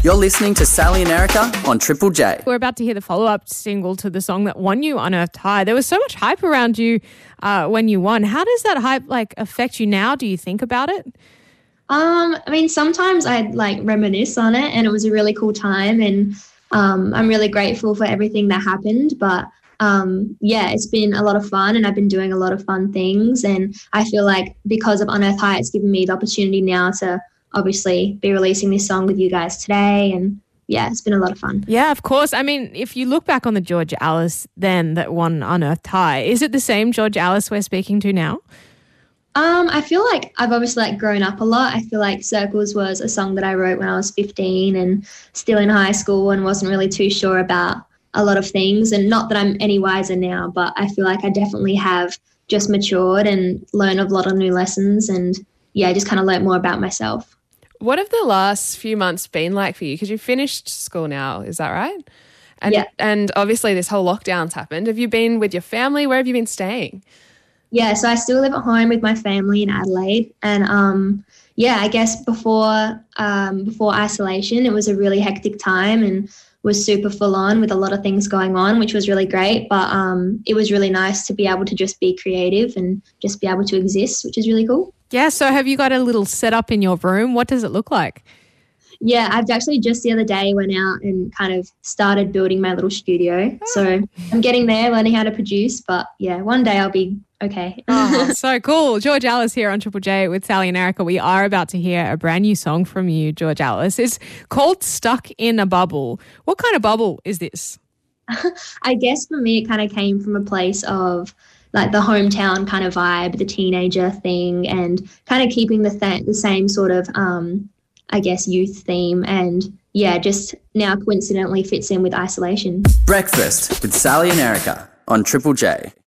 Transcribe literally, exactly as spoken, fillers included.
You're listening to Sally and Erica on Triple J. We're about to hear the follow-up single to the song that won you Unearthed High. There was so much hype around you uh, when you won. How does that hype like affect you now? Do you think about it? Um, I mean, sometimes I like reminisce on it, and it was a really cool time, and um, I'm really grateful for everything that happened. But um, yeah, it's been a lot of fun, and I've been doing a lot of fun things, and I feel like because of Unearthed High, it's given me the opportunity now to obviously be releasing this song with you guys today, and yeah, it's been a lot of fun. Yeah, of course. I mean, if you look back on the George Alice then that won Unearthed High, is it the same George Alice we're speaking to now? Um, I feel like I've obviously like grown up a lot. I feel like Circles was a song that I wrote when I was fifteen and still in high school and wasn't really too sure about a lot of things. And not that I'm any wiser now, but I feel like I definitely have just matured and learned a lot of new lessons, and yeah, I just kind of learned more about myself. What have the last few months been like for you? Because you finished school now, is that right? And, yeah. And obviously this whole lockdown's happened. Have you been with your family? Where have you been staying? Yeah, so I still live at home with my family in Adelaide. And um, yeah, I guess before um, before isolation, it was a really hectic time and was super full on with a lot of things going on, which was really great. But um, it was really nice to be able to just be creative and just be able to exist, which is really cool. Yeah, so have you got a little setup in your room? What does it look like? Yeah, I've actually just the other day went out and kind of started building my little studio. Oh. So I'm getting there, learning how to produce. But yeah, one day I'll be okay. Oh, so cool. George Alice here on Triple J with Sally and Erica. We are about to hear a brand new song from you, George Alice. It's called Stuck in a Bubble. What kind of bubble is this? I guess for me, it kind of came from a place of like the hometown kind of vibe, the teenager thing, and kind of keeping the th- the same sort of, um, I guess, youth theme. And yeah, just now coincidentally fits in with isolation. Breakfast with Sally and Erica on Triple J.